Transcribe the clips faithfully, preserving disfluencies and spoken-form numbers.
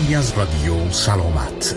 بخشی از رادیو سلامت.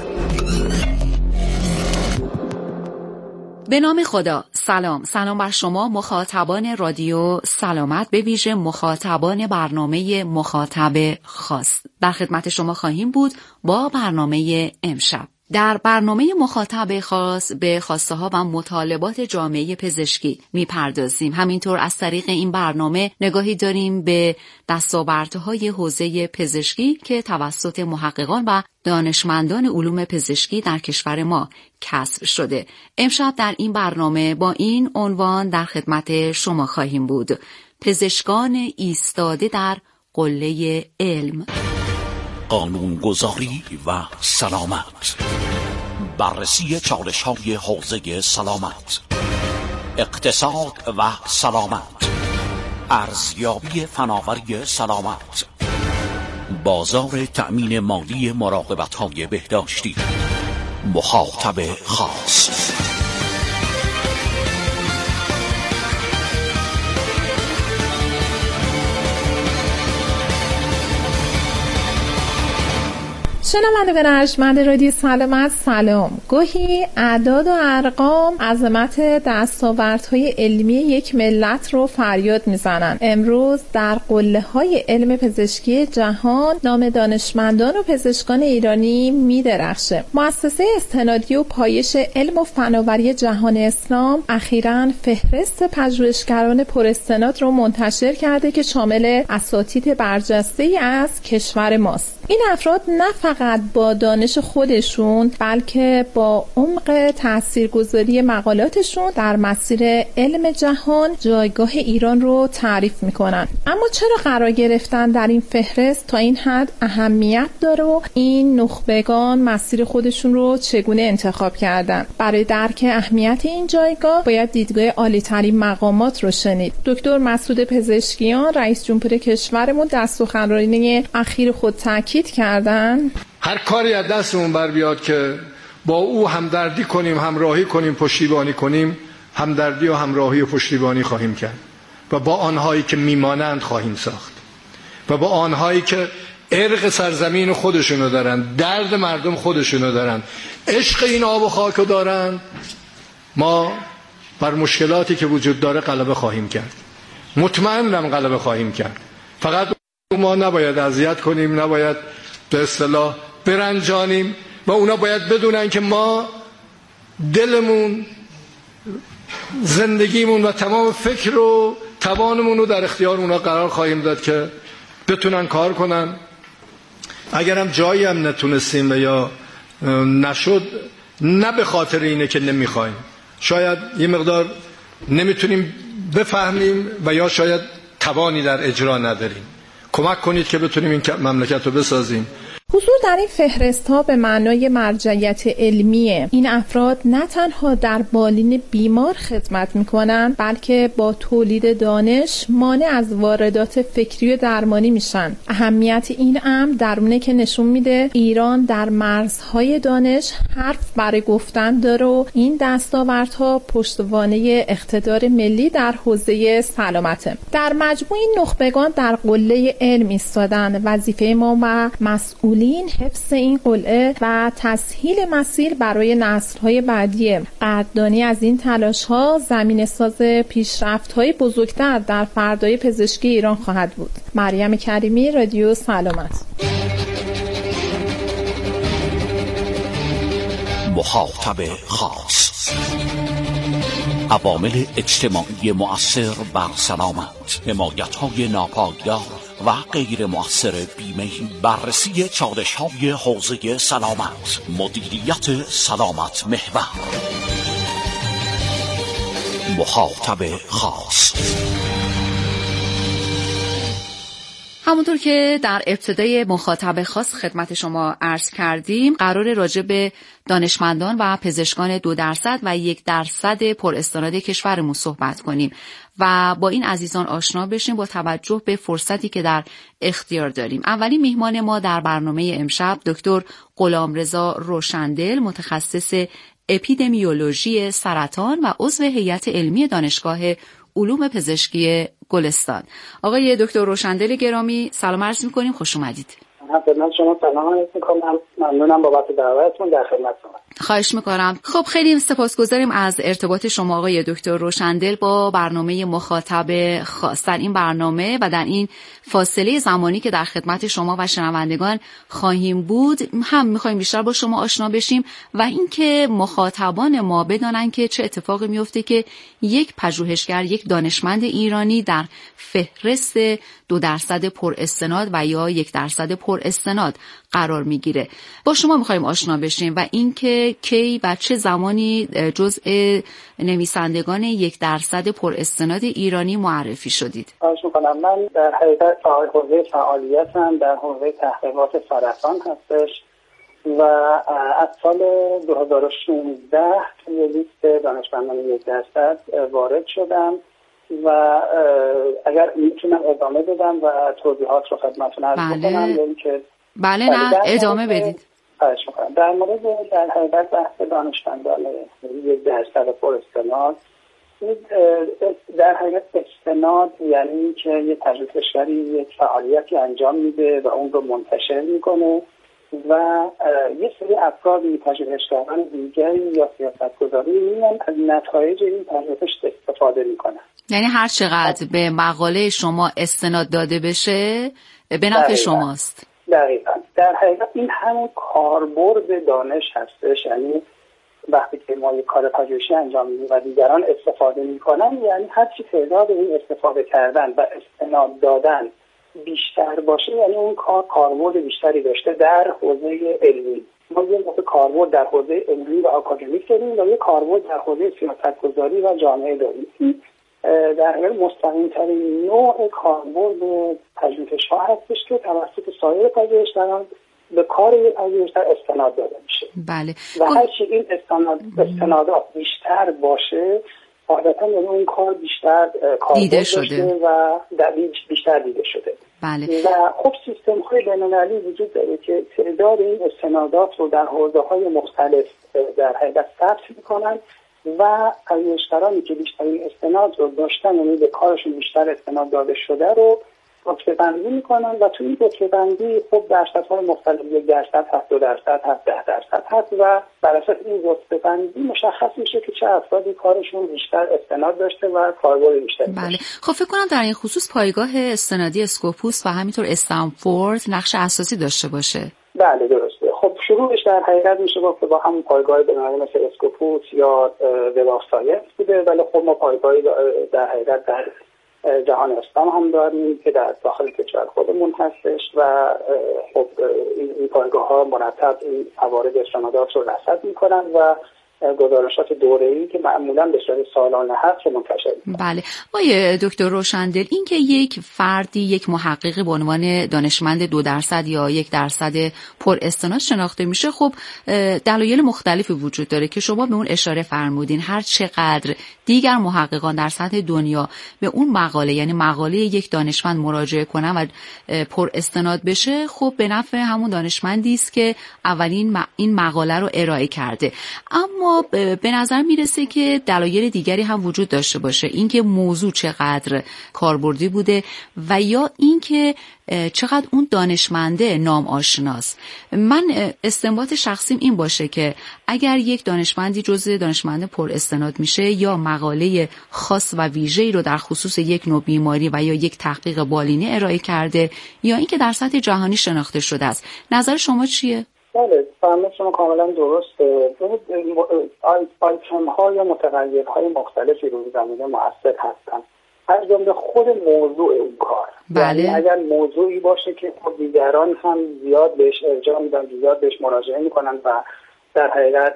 به نام خدا. سلام سلام بر شما مخاطبان رادیو سلامت، به ویژه مخاطبان برنامه مخاطب خاص. در خدمت شما خواهیم بود با برنامه امشب. در برنامه مخاطب خاص به خواسته ها و مطالبات جامعه پزشکی میپردازیم. همینطور از طریق این برنامه نگاهی داریم به دستاوردهای حوزه پزشکی که توسط محققان و دانشمندان علوم پزشکی در کشور ما کسب شده. امشب در این برنامه با این عنوان در خدمت شما خواهیم بود: پزشکان ایستاده در قله علم. قانونگذاری و سلامت، بررسی چالش‌های حوزه سلامت، اقتصاد و سلامت، ارزیابی فناوری سلامت، بازار تأمین مالی مراقبت‌های بهداشتی، مخاطب خاص. شنوندگان ارجمند رادیو سلامت، سلام. گاهی اعداد و ارقام عظمت دستاوردهای علمی یک ملت رو فریاد میزنن. امروز در قله‌های علم پزشکی جهان نام دانشمندان و پزشکان ایرانی میدرخشه. مؤسسه استنادی و پایش علم و فناوری جهان اسلام اخیراً فهرست پژوهشگران پراستناد رو منتشر کرده که شامل اساتید برجسته‌ای از کشور ماست. این افراد نه فقط با دانش خودشون بلکه با عمق تاثیرگذاری مقالاتشون در مسیر علم جهان جایگاه ایران رو تعریف میکنن. اما چرا قرار گرفتن در این فهرست تا این حد اهمیت داره و این نخبگان مسیر خودشون رو چگونه انتخاب کردن؟ برای درک اهمیت این جایگاه باید دیدگاه عالی‌ترین مقامات رو شنید. دکتر مسعود پزشکیان رئیس جمهور کشورمون در سخنرانی اخیر خود تاکید کردن هر کاری از دستمون بر بیاد که با او همدردی کنیم، همراهی کنیم، پشتیبانی کنیم، همدردی و همراهی و پشتیبانی خواهیم کرد و با آنهایی که میمانند خواهیم ساخت و با آنهایی که ارق سرزمین خودشونو دارن، درد مردم خودشونو دارن، عشق این آب و خاک رو دارن، ما بر مشکلاتی که وجود داره غلبه خواهیم کرد. مطمئنم غلبه خواهیم کرد. فقط ما نباید اذیت کنیم، نباید به اصطلاح برنجانیم و اونا باید بدونن که ما دلمون، زندگیمون و تمام فکر و توانمون رو در اختیار اونا قرار خواهیم داد که بتونن کار کنن. اگرم جایی هم نتونستیم و یا نشد، نه به خاطر اینه که نمیخوایم، شاید یه مقدار نمیتونیم بفهمیم و یا شاید توانی در اجرا نداریم. کمک کنید که بتونیم این مملکت رو بسازیم. حضور در این فهرست ها به معنای مرجعیت علمیه. این افراد نه تنها در بالین بیمار خدمت میکنن بلکه با تولید دانش مانع از واردات فکری و درمانی میشن. اهمیت این امر در اونه که نشون میده ایران در مرزهای دانش حرف برای گفتن داره و این دستاوردها پشتوانه اقتدار ملی در حوزه سلامته. در مجموع این نخبگان در قله علم ایستادن. وظیفه ما و مسئولین حفظ این قلعه و تسهیل مسیر برای نسل‌های بعدی. قدردانی از این تلاش‌ها زمینه‌ساز پیشرفت‌های بزرگتر در فردای پزشکی ایران خواهد بود. مریم کریمی، رادیو سلامت. مخاطب خاص: عوامل اجتماعی مؤثر بر سلامت، حمایت‌های ناپایدار و غیر مؤثر بیمه، بررسی چالش‌های حوزه سلامت، مدیریت سلامت محور. مخاطب خاص. همونطور که در ابتدای مخاطب خاص خدمت شما عرض کردیم، قرار راجع به دانشمندان و پزشکان دو درصد و یک درصد پر استناد کشورمون صحبت کنیم و با این عزیزان آشنا بشیم با توجه به فرصتی که در اختیار داریم. اولین میهمان ما در برنامه امشب دکتر غلامرضا روشندل، متخصص اپیدمیولوژی سرطان و عضو هیئت علمی دانشگاه علوم پزشکی گلستان. آقای دکتر روشندل گرامی، سلام عرض می‌کنیم، خوش اومدید. خدمت شما سلام عرض می‌کنم. ممنونم بابت دعوتتون، در خدمتتون. خواهش میکنم. خب خیلی سپاسگزاریم از ارتباط شما آقای دکتر روشندل با برنامه مخاطب خاص. در این برنامه و در این فاصله زمانی که در خدمت شما و شنوندگان خواهیم بود، هم میخوایم بیشتر با شما آشنا بشیم و اینکه مخاطبان ما بدانن که چه اتفاقی میفته که یک پژوهشگر، یک دانشمند ایرانی در فهرست دو درصد پر استناد و یا یک درصد پر استناد قرار میگیره. با شما میخوایم آشنا بشیم و اینکه کی و چه زمانی جزء نویسندگان یک درصد پر استناد ایرانی معرفی شدید. خواهش میکنم. من در حقیقت فعال حوزه فعالیتم در حوزه تحقیقات سرطان هستش و از سال دو هزار و شانزده توی لیست دانشمندان یک درصد وارد شدم و اگر میتونم ادامه بدم و توضیحات رو خدمتتون عرض کنم. یعنی که بله نه ادامه بدید. خواهش میکنم. در مورد در حقیقت بحث دانشمندان یک درصد پر استناد، در حقیقت استناد یعنی که یک پژوهشگری یک فعالیتی انجام میده و اون رو منتشر میکنه و یه سری افراد، پژوهشگران دیگری یا سیاستگزاری میان از نتایج این پژوهش استفاده میکنن. یعنی هر چقدر به مقاله شما استناد داده بشه به نفع شماست. دقیقاً. در حقیقت این همون کاربرد دانش هستش. یعنی وقتی که ما یک کار پژوهشی انجام میدیم و دیگران استفاده میکنن، یعنی هر چی تعداد این استفاده کردن و استناد دادن بیشتر باشه، یعنی اون کار کاربرد بیشتری داشته در حوزه علمی. ما یه موقع کاربرد در حوزه علمی و آکادمیک داریم و یه کاربرد در حوزه سیاستگذاری و جامعه داریم. در حقیقت مستقیم‌ترین نوع کاربرد پژوهش‌ها هستش که توسط سایر پژوهشگران به کار یک پژوهشگر استناد داده میشه. بله. و هرچی این استناد استنادات بیشتر باشه، عادتاً یعنی اون کار بیشتر دیده شده و بیشتر دیده شده. بله. و خب سیستم‌های بین‌المللی وجود داره که تعداد این استنادات رو در حوزه‌های مختلف در حقیقت ثبت می‌کنن و پژوهشگرانی که بیشترین استناد رو داشتن، یعنی به کارشون بیشتر استناد داده شده رو رتبه بندی میکنن و توی این رتبه بندی خب درصدهای مختلف، یک درصد هست، دو درصد هست، ده درصد هست و بر اساس این رتبه بندی مشخص میشه که چه افرادی کارشون بیشتر استناد داشته و کاربرد بیشتری داشته. بله. خب فکر کنم در این خصوص پایگاه استنادی اسکوپوس و همینطور استنفورد نقش اساسی داشته باشه. بله درسته. خب شروعش در حقیقت میشه گفت که با همون پایگاه بنابراین مثل اسکوپوس یا وب آف ساینس بوده، ولی خب ما پایگاهی در حقیقت در جهان اسلام هم داریم که در داخل کشور خودمون هستش و خب این پایگاه ها مرتب این موارد استنادات رو رصد میکنن و گزارشات دوره‌ای که معمولاً به صورت سالانه هست رو منتشر می‌کنن. بله. آقای دکتر روشندل، این که یک فردی، یک محققی به عنوان دانشمند دو درصد یا یک درصد پر استناد شناخته میشه، خب دلایل مختلفی وجود داره که شما به اون اشاره فرمودین. هر چقدر دیگر محققان در سطح دنیا به اون مقاله، یعنی مقاله یک دانشمند مراجعه کنن و پر استناد بشه، خب به نفع همون دانشمندی است که اولین این مقاله رو ارائه کرده. اما به نظر میرسه که دلایل دیگری هم وجود داشته باشه، اینکه موضوع چقدر کاربردی بوده و یا اینکه چقدر اون دانشمنده نام آشناست. من استنباط شخصیم این باشه که اگر یک دانشمندی جزء دانشمند پر استناد میشه یا مقاله خاص و ویژه‌ای رو در خصوص یک نوع بیماری و یا یک تحقیق بالینی ارائه کرده یا اینکه در سطح جهانی شناخته شده است. نظر شما چیه؟ بله، فهمت شما کاملا درسته. آیتم ها یا متغیرهای مختلفی روی زمینه مؤثر هستن، از جمله خود موضوع اون کار. بله. یعنی اگر موضوعی باشه که دیگران هم زیاد بهش ارجاع میدن، زیاد بهش مراجعه میکنن و در حقیقت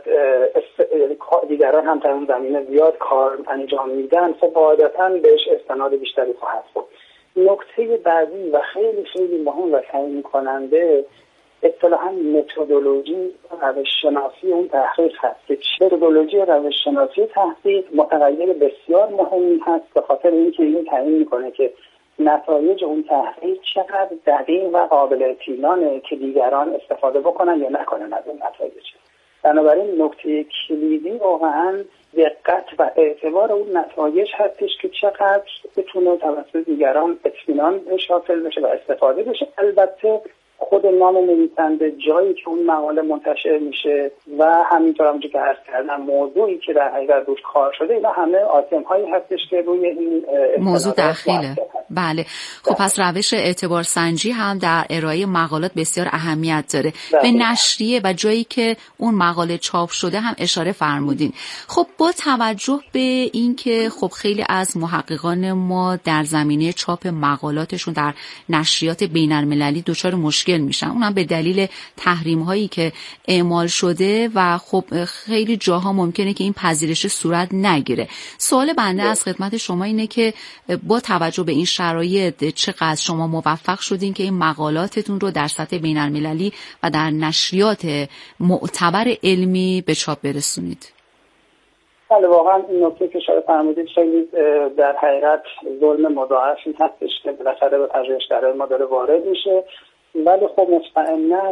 دیگران هم در اون زمینه زیاد کار انجام میدن، خب قاعدتاً بهش استناد بیشتری خواهد بود. نکته بعدی و خیلی خیلی مهم و تعیین کننده اصطلاحاً متدولوژی روش شناسی اون تحقیق هست که متدولوژی روش شناسی تحقیق متغیر بسیار مهمی هست، به خاطر اینکه این تعیین میکنه که نتایج اون تحقیق چقدر دقیق و قابل اطمینانه که دیگران استفاده بکنن یا نکنن از اون نتایج. بنابراین نکته کلیدی واقعاً دقت و اعتبار اون نتایج هستش که چقدر بتونه توسط دیگران اطمینان بهش حاصل بشه و استفاده بشه. البته خود نام نویسنده، جایی که اون مقاله منتشر میشه و همینطور همونجور که عرض کردم موضوعی که در حقیقت روش کار شده، اینا همه آیتم هایی هستش که روی این موضوع داخله. بله. خب پس روش اعتبار سنجی هم در ارائه مقالات بسیار اهمیت داره. به نشریه و جایی که اون مقاله چاپ شده هم اشاره فرمودین. خب با توجه به اینکه خب خیلی از محققان ما در زمینه چاپ مقالاتشون در نشریات بین‌المللی دچار مشکل میشن، اونم به دلیل تحریم هایی که اعمال شده و خب خیلی جاها ممکنه که این پذیرش صورت نگیره. سوال بنده از خدمت شما اینه که با توجه به این شرایط چقدر شما موفق شدین که این مقالاتتون رو در سطح بین‌المللی و در نشریات معتبر علمی به چاپ برسونید؟ بله، واقعا این نکته که شما فرمودید خیلی در حقیقت ظلم مضاعفی هستش که بالاخره به پژوهشگرای ما داره وارد میشه، ولی خب مطمئناً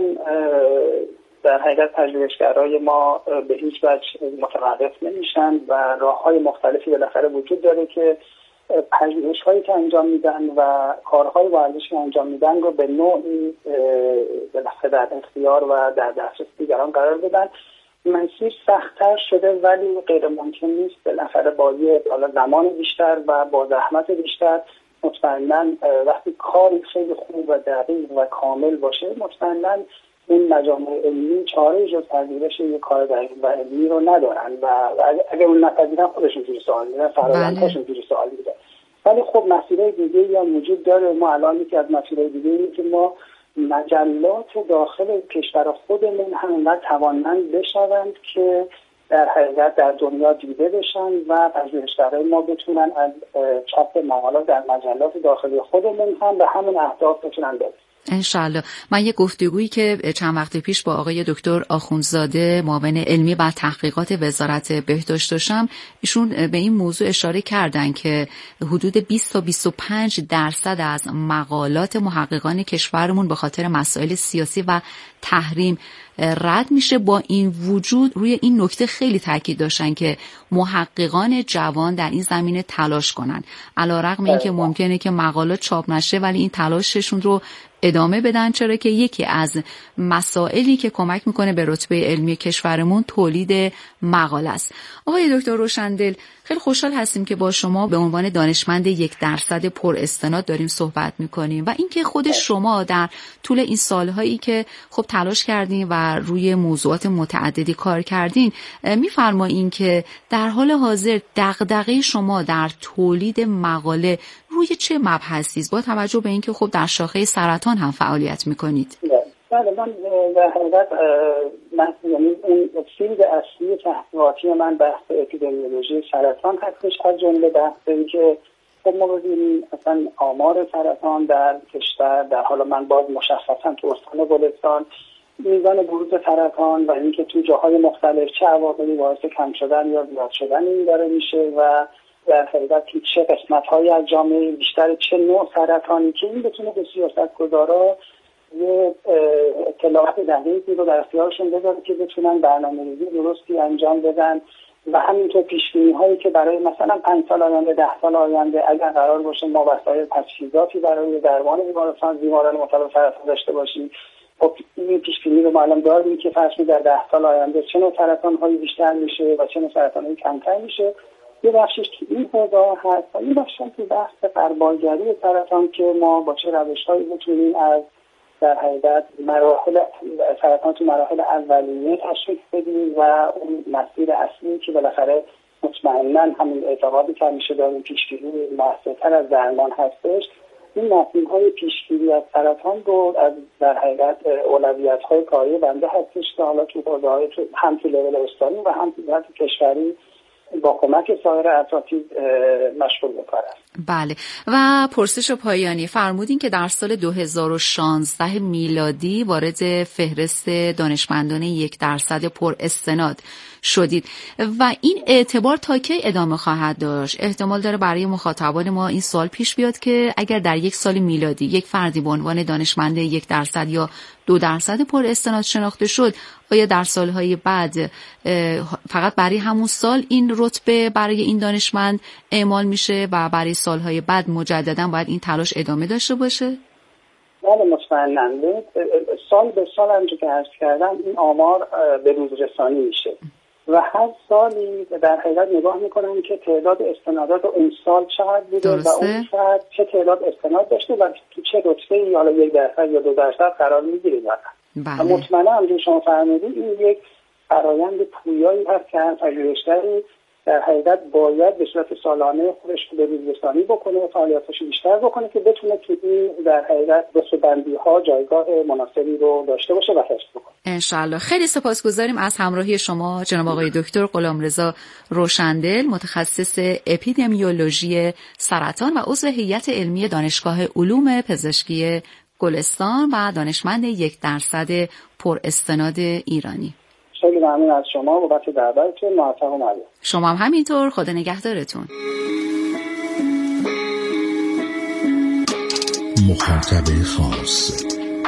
در حقیقت پژوهشگرای ما به هیچ وجه متوقف نمیشن و راههای مختلفی بالاخره وجود داره که پژوهش‌هایی که انجام میدن و کارهای ورزشی که انجام میدن رو به نوعی بالاخره در اختیار و در دسترس دیگران قرار بدن. مسیر سخت‌تر شده ولی غیر ممکن نیست. بالاخره با یه زمان بیشتر و با زحمت بیشتر مطمئناً وقتی کاری خیلی خوب و دقیق و کامل باشه، مطمئناً این مجامع علمی چاره جز پذیرش یک کار دقیق و علمی رو ندارن و اگر اون نپذیرن خودشون جوری سوال میدن، فرآیندشون جوری سوال میدن. ولی خب مسیرهای دیگه یا وجود داره. ما الان یکی از مسیرهای دیگه اینه که ما مجلات داخل کشور خودمون هم انقدر توانمند بشوند که در حقیقت در دنیا دیده بشن و پژوهشگرای ما بتونن از چاپ مقالات در مجلات داخلی خودمون هم به همون اهداف بتونن برسن. انشالله. من یه گفتگویی که چند وقت پیش با آقای دکتر آخوندزاده معاون علمی و تحقیقات وزارت بهداشت داشتم، ایشون به این موضوع اشاره کردن که حدود بیست تا بیست و پنج درصد از مقالات محققان کشورمون به خاطر مسائل سیاسی و تحریم رد میشه. با این وجود روی این نکته خیلی تاکید داشتن که محققان جوان در این زمینه تلاش کنن، علیرغم اینکه ممکنه که مقالات چاپ نشه ولی این تلاششون رو ادامه بدن، چرا که یکی از مسائلی که کمک میکنه به رتبه علمی کشورمون تولید مقاله است. آقای دکتر روشندل، خیلی خوشحال هستیم که با شما به عنوان دانشمند یک درصد پر استناد داریم صحبت میکنیم و اینکه خود شما در طول این سالهایی که خب تلاش کردین و روی موضوعات متعددی کار کردین، میفرمایین که در حال حاضر دغدغه شما در تولید مقاله روی چه مبحثی است، با توجه به اینکه خب در شاخه سرطان هم فعالیت میکنید؟ بله، من در حقیقت من یعنی اون فیلد اصلی تحقیقاتی من بحث اپیدمیولوژی سرطان هستش، از جمله بحث این که خب ما ببینیم اصلا آمار سرطان در کشور، در حالا من باز مشخصا تو استان گلستان میزان بروز سرطان و اینکه تو جاهای مختلف چه عواملی باعث کم شدن یا زیاد شدن این داره میشه و در حقیقت چه قسمت‌هایی از جامعه بیشتر چه نوع سرطانی که این بتونه به سیاستگزارا یه اطلاعات دقیقی رو در اختیارشون بذاره که بتونن برنامه‌ریزی درستی انجام بدن و همینطور پیش‌بینی‌هایی که برای مثلا پنج سال آینده، ده سال آینده اگر قرار باشه ما وسایل تجهیزاتی برای درمان بیمارستان بیماران مبتلا به سرطان داشته باشیم، خب این پیش‌بینی رو ما الان داریم که فرض کنید در ده سال آینده چه نوع سرطان‌هایی بیشتر میشه و چه نوع سرطان‌هایی کمتر میشه. یه بخشش که این حوزه هست و این بخش هم که بحث غربالگری سرطان که ما با چه روش‌هایی بتونیم از در حقیقت مراحل سرطان تو مراحل اولیه تشخیص بدیم و اون مسیر اصلی که بالاخره مطمئناً همین اعتقادی که همیشه داریم پیشگیری موثرتر از درمان هستش، این مسیرهای پیشگیری از سرطان رو از در حقیقت اولویت‌های کاری بنده هستش که حالا تو حوزه‌های هم تو لول استانی و هم تو کشوری با کمک سایر اساتید مشغول به کار است. بله. و پرسش پایانی، فرمودین که در سال دو هزار و شانزده میلادی وارد فهرست دانشمندان یک درصد پر استناد شدید و این اعتبار تا کی ادامه خواهد داشت؟ احتمال داره برای مخاطبان ما این سوال پیش بیاد که اگر در یک سال میلادی یک فردی به عنوان دانشمند یک درصد یا دو درصد پر استناد شناخته شد، آیا در سالهای بعد فقط برای همون سال این رتبه برای این دانشمند اعمال میشه و برای سالهای بعد مجددا باید این تلاش ادامه داشته باشه؟ بله مطمئناً. سال به سال همونجور که عرض کردم این آمار به روز رسانی میشه و هر سالی در حقیقت نگاه میکنم که تعداد استنادات اون سال چقدر بوده و اون فرد چه تعداد استناد داشته و تو چه رتبه‌ای، حالا یک درصد یا دو درصد قرار میگیره. و مطمئنا همونجور شما فرمودید این یک فرایند پویایی هست که هر پژوهشگری در حقیقت باید به صورت سالانه خودش به روزرسانی بکنه و فعالیتش بیشتر بکنه که بتونه که این در حقیقت رتبه‌بندی ها جایگاه مناسبی رو داشته باشه و حفظ بکنه. انشالله. خیلی سپاسگزاریم از همراهی شما جناب آقای دکتر غلامرضا روشندل، متخصص اپیدمیولوژی سرطان و عضو هیئت علمی دانشگاه علوم پزشکی گلستان و دانشمند یک درصد پر استناد ایرانی. خیلی ممنون از شما بابت دعوتتون. موفق و معلوم. شما هم همینطور. خدا نگهدارتون. مخاطب خاص.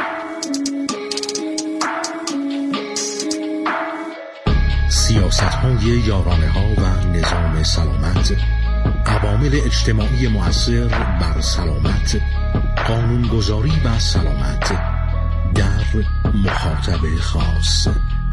سیاست‌های یارانه‌ها و نظام سلامت، عوامل اجتماعی مؤثر بر سلامت، قانونگذاری و سلامت در مخاطب خاص.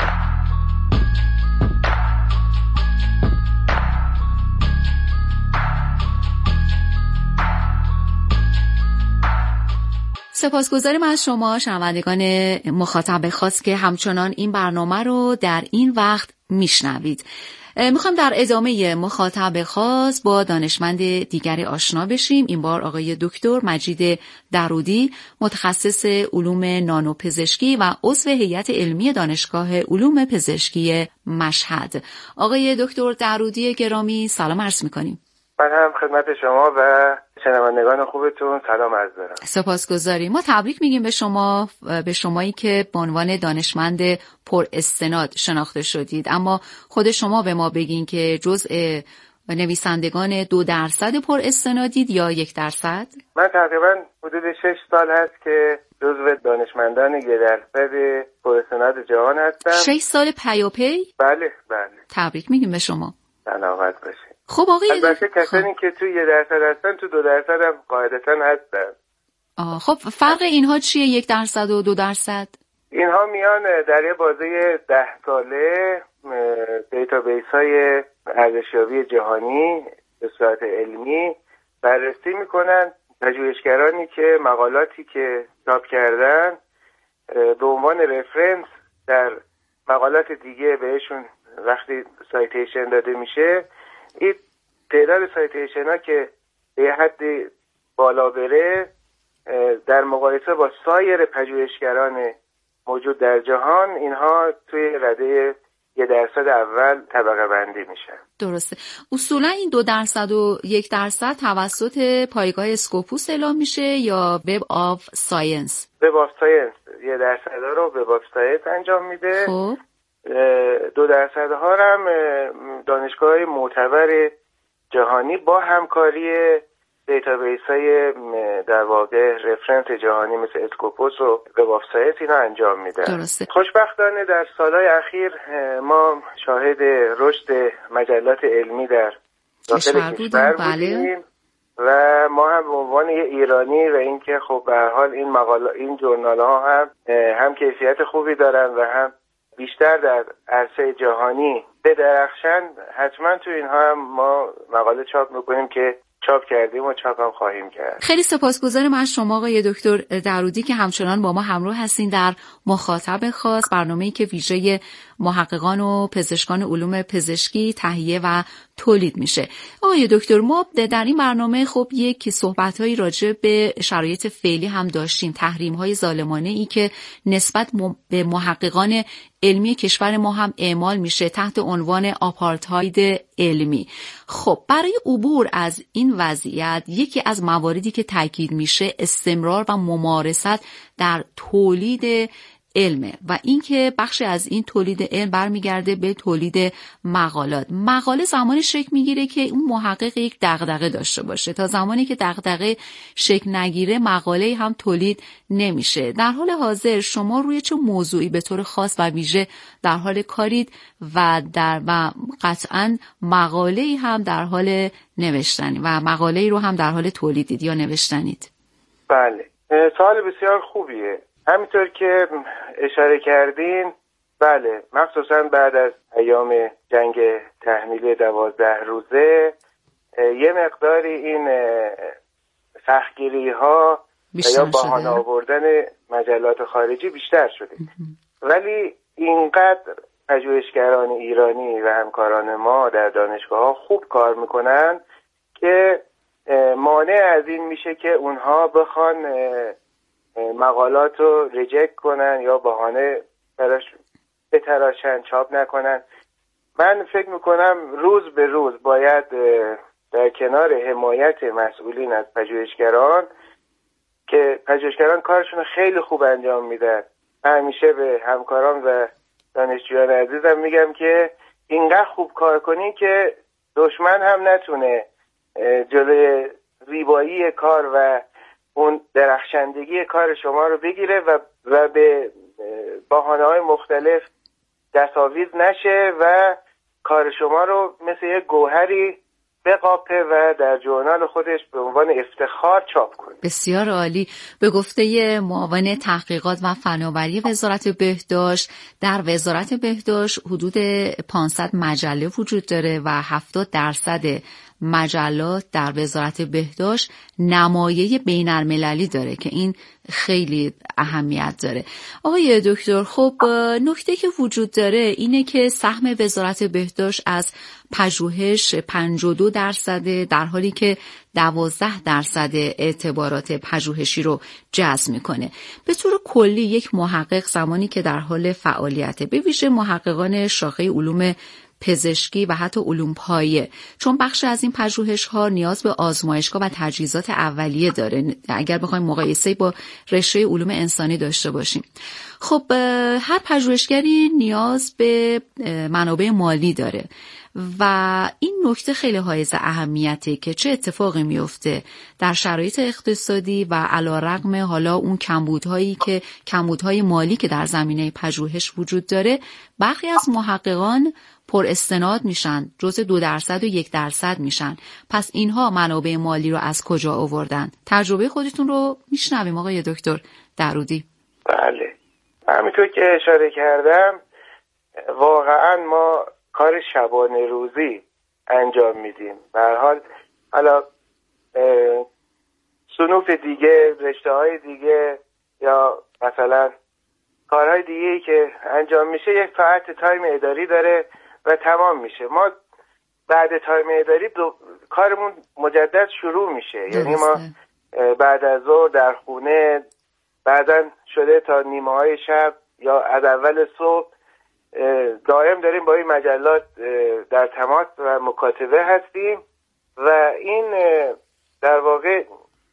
سپاسگزاریم از شما شنوندگان مخاطب خاص که همچنان این برنامه رو در این وقت میشنوید. میخوام در ادامه مخاطب خاص با دانشمند دیگری آشنا بشیم. این بار آقای دکتر مجید درودی، متخصص علوم نانوپزشکی و عضو هیئت علمی دانشگاه علوم پزشکی مشهد. آقای دکتر درودی گرامی سلام عرض میکنیم. من هم خدمت شما و شنوندگان خوبتون سلام عرض دارم. سپاسگزاریم. ما تبریک میگیم به شما، به شمایی که به عنوان دانشمند پر استناد شناخته شدید. اما خود شما به ما بگین که جزء نویسندگان دو درصد پر استنادید یا یک درصد؟ من تقریبا حدود شش سال هست که جزء دانشمندان یک درصد پر استناد جهان هستم. شش سال پیاپی؟ بله بله. تبریک میگیم به شما. سلامت باشید. خب آقای البته کسانی که توی یه درصد هستن تو دو درصد هم قاعدتاً هستن. آه خب فرق اینها چیه یک درصد و دو درصد؟ اینها میان در یه بازه ده ساله دیتابیس های ارزشیابی جهانی به صورت علمی بررسی میکنن. پژوهشگرانی که مقالاتی که چاپ کردن به عنوان رفرنس در مقالات دیگه بهشون وقتی سایتیشن داده میشه، این تعداد سایتیشن ها که به حد بالا بره در مقایسه با سایر پژوهشگران موجود در جهان، اینها توی رده یه درصد اول طبقه بندی میشن. درسته. اصولا این دو درصد و یک درصد توسط پایگاه اسکوپوس اعلام میشه یا وب آف ساینس؟ وب آف ساینس یه درصد ها رو وب آف ساینس انجام میده. خب دو درصد ها هم دانشگاه معتبر جهانی با همکاری دیتابیس های در واقع رفرنس جهانی مثل اسکوپوس و وب آف ساینس اینا انجام میدن. درسته. خوشبختانه در سالهای اخیر ما شاهد رشد مجلات علمی در داخل کشور بودیم و ما هم به عنوان یه ایرانی و اینکه خب به هر حال این مقاله این ژورنال ها هم هم کیفیت خوبی دارن و هم بیشتر در عرصه جهانی بدرخشن، حتما تو اینها هم ما مقاله چاپ میکنیم که چاپ کردیم و چاپ هم خواهیم کرد. خیلی سپاسگزارم از شما آقای دکتر درودی که همچنان با ما همراه هستین در مخاطب خاص، برنامه‌ای که ویژه محققان و پزشکان علوم پزشکی تهیه و تولید میشه. آقای دکتر ما در این برنامه خب یک صحبت‌هایی راجع به شرایط فعلی هم داشتیم، تحریم‌های ظالمانه ای که نسبت به محققان علمی کشور ما هم اعمال میشه تحت عنوان آپارتاید علمی. خب برای عبور از این وضعیت یکی از مواردی که تاکید میشه استمرار و ممارست در تولید علمه و اینکه بخشی از این تولید علم برمیگرده به تولید مقالات. مقاله زمانی شکل میگیره که اون محقق یک دغدغه داشته باشه. تا زمانی که دغدغه شکل نگیره مقاله هم تولید نمیشه. در حال حاضر شما روی چه موضوعی به طور خاص و ویژه در حال کارید و در و قطعاً مقاله‌ای هم در حال نوشتن و مقاله‌ای رو هم در حال تولیدید یا نوشتنید؟ بله. سوال بسیار خوبیه. همینطور که اشاره کردین، بله، مخصوصا بعد از ایام جنگ تحمیلی دوازده روزه یه مقداری این سختگیری ها یا بهانه آوردن مجلات خارجی بیشتر شده. ولی اینقدر پژوهشگران ایرانی و همکاران ما در دانشگاه ها خوب کار میکنن که مانع از این میشه که اونها بخوان مقالات رو ریجکت کنن یا بهانه براش بتراشن، چاپ نکنن. من فکر میکنم روز به روز باید در کنار حمایت مسئولین از پژوهشگران که پژوهشگران کارشون خیلی خوب انجام میدن، همیشه به همکاران و دانشجویان عزیزم میگم که اینقدر خوب کار کنین که دشمن هم نتونه جلوی زیبایی کار و اون درخشندگی کار شما رو بگیره و و به بهانه‌های مختلف دستاویز نشه و کار شما رو مثل یک گوهری بقاپه و در ژورنال خودش به عنوان افتخار چاپ کنه. بسیار عالی. به گفته معاون تحقیقات و فناوری وزارت بهداشت، در وزارت بهداشت حدود پانصد مجله وجود داره و هفتاد درصد مجلات در وزارت بهداشت نمایه بین‌المللی داره که این خیلی اهمیت داره. آقای دکتر، خب نکته که وجود داره اینه که سهم وزارت بهداشت از پژوهش پنجاه و دو درصده، در حالی که دوازده درصد اعتبارات پژوهشی رو جذب میکنه. به طور کلی یک محقق زمانی که در حال فعالیته، به ویژه محققان شاخه علوم پزشکی و حتی علوم پایه، چون بخش از این پژوهش‌ها نیاز به آزمایشگاه و تجهیزات اولیه داره اگر بخوایم مقایسه با رشته علوم انسانی داشته باشیم. خب هر پژوهشگری نیاز به منابع مالی داره و این نکته خیلی حائز اهمیته که چه اتفاقی میفته در شرایط اقتصادی و علیرغم حالا اون کمبودهایی که کمبودهای مالی که در زمینه پژوهش وجود داره، برخی از محققان پر استناد میشن، جزء دو درصد و یک درصد میشن. پس اینها منابع مالی رو از کجا آوردن؟ تجربه خودتون رو میشنویم آقای دکتر درودی. بله، همینطور که اشاره کردم واقعا ما کار شبانه روزی انجام میدیم. به هر حال حالا صنوف دیگه، رشته های دیگه یا مثلا کارهای دیگه که انجام میشه یک ساعت تایم اداری داره و تمام میشه. ما بعد تایم اداری کارمون مجدد شروع میشه. یعنی ما بعد از ظهر در خونه، بعداً شده تا نیمه های شب یا از اول صبح دائم داریم با این مجلات در تماس و مکاتبه هستیم و این در واقع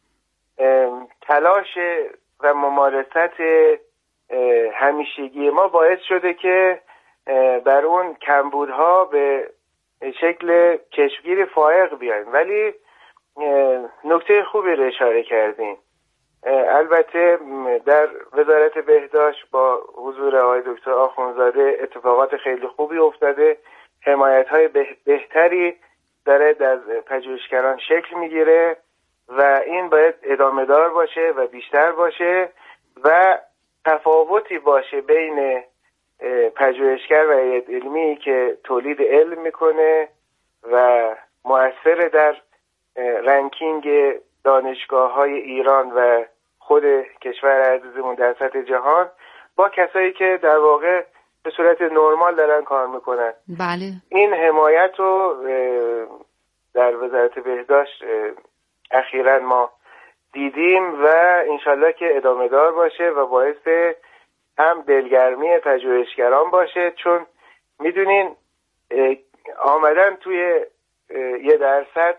تلاش و ممارست همیشگی ما باعث شده که بر اون کمبودها به شکل چشمگیر فائق بیایم. ولی نکته خوبی رو اشاره کردیم. البته در وزارت بهداشت با حضور آقای دکتر آخوندزاده اتفاقات خیلی خوبی افتاده، حمایت‌های بهتری داره در پژوهشگران شکل میگیره و این باید ادامه دار باشه و بیشتر باشه و تفاوتی باشه بین پژوهشگر و هیئت علمی که تولید علم میکنه و مؤثر در رنکینگ دانشگاه‌های ایران و خود کشور عزیزمون در سطح جهان با کسایی که در واقع به صورت نرمال دارن کار میکنن. بله. این حمایت رو در وزارت بهداشت اخیراً ما دیدیم و انشالله که ادامه دار باشه و باعث هم دلگرمی پژوهشگران باشه، چون میدونین آمدن توی یه درصد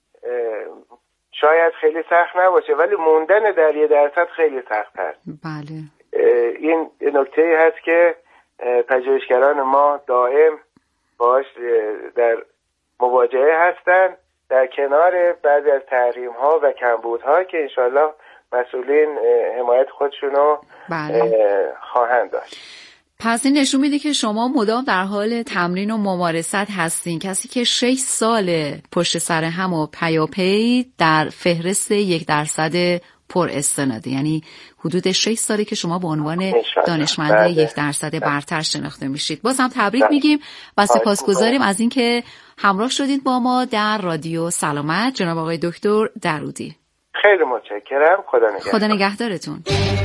شاید خیلی سخت نباشه ولی موندن در یه درصد خیلی سخت هست. بله. این نکته هست که پژوهشگران ما دائم باش در مواجهه هستن در کنار بعضی از تحریم ها و کمبودها که انشالله مسئولین حمایت خودشونو بله. خواهند داشت. پس این نشون میده که شما مدام در حال تمرین و ممارست هستین. کسی که شش سال پشت سر هم و پیاپی در فهرست یک درصد پر استناده، یعنی حدود شش سالی که شما به عنوان دانشمند یک درصد برتر شناخته میشید. باز هم تبریک میگیم و سپاسگزاریم از اینکه همراه شدید با ما در رادیو سلامت. جناب آقای دکتر درودی، خیلی متشکرم. خدا نگهدار. خدا نگهدارتون.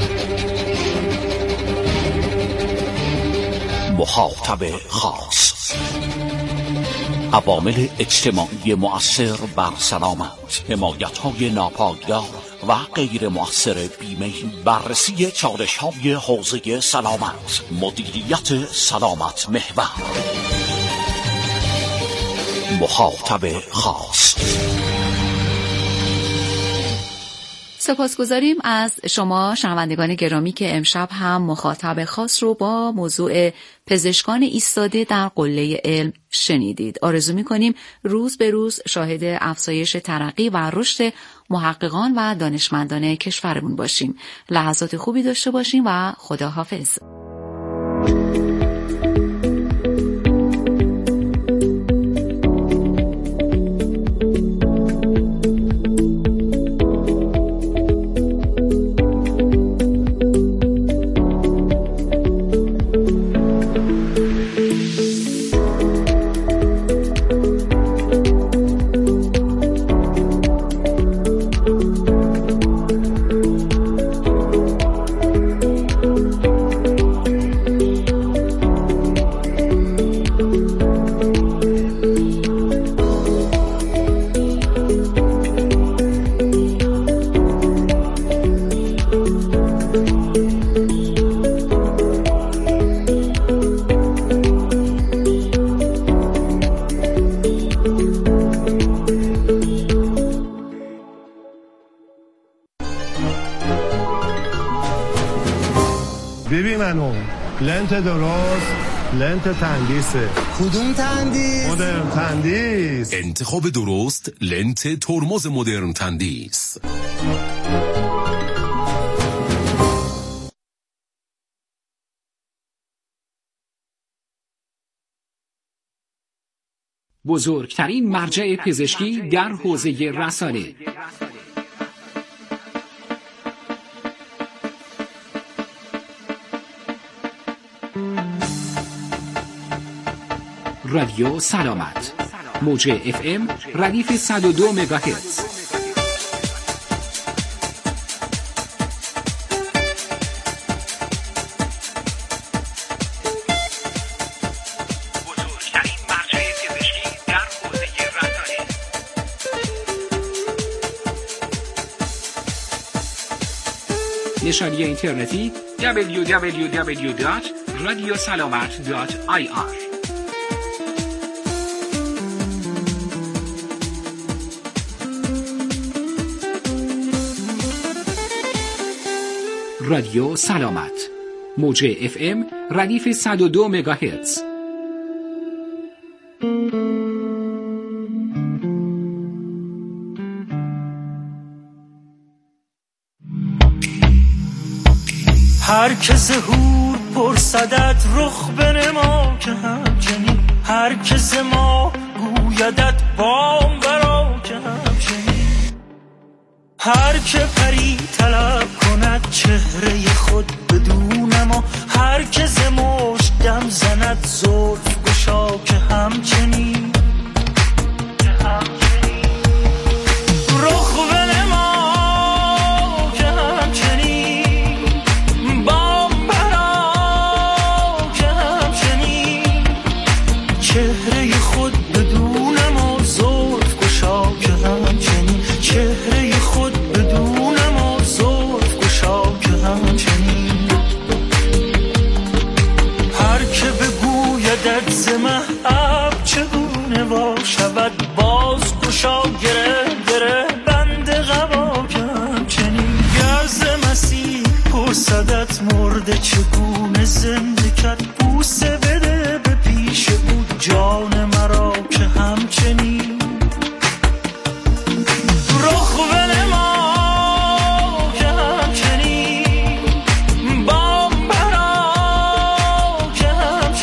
مخاطب خاص: عوامل اجتماعی مؤثر بر سلامت، حمایت‌های ناپایدار و غیر مؤثر بیمه، بررسی چالش‌های حوزه سلامت، مدیریت سلامت محور. مخاطب خاص. سپاسگزاریم از شما شنوندگان گرامی که امشب هم مخاطب خاص رو با موضوع پزشکان ایستاده در قله علم شنیدید. آرزو می‌کنیم روز به روز شاهد افزایش ترقی و رشد محققان و دانشمندان کشورمون باشیم. لحظات خوبی داشته باشیم و خداحافظ. ببین منو لنت درست، لنت تندیسه. کدوم تندیس؟ مدرن تندیس. انتخاب درست لنت ترمز مدرن تندیس. بزرگترین مرجع پزشکی در حوزه رسانه. رادیو سلامت، موج اف ام ردیف صد و دو مگاهرتز. بزرگترین مرجع پزشکی در حوزه رسانه. نشانی اینترنتی دبلیو دبلیو دبلیو دات رادیو سلامت دات آی آر. رادیو سلامت، موج اف ام ردیف صد و دو مگاهرتز. هر که ظهور پرسدت رخ بنما که همچنین، هر که ز ما گویدت بام برا که همچنین، هر که پری طلب کند چهره خود بدون ما، هر که ز مشت دم زند زلف گشا که همچنین، رخ بنما که همچنین، بام برا که همچنین، چهره خود بدون ما زلف گشا که همچنین، چهره خود بدون ما زلف گشا که همچنین، هر که بگویدت ز مه‌اب چگونه وا شود باز گشا گره گره بند قبا که همچنین، گر ز مسیح پرسدت مرده چگونه زنده کرد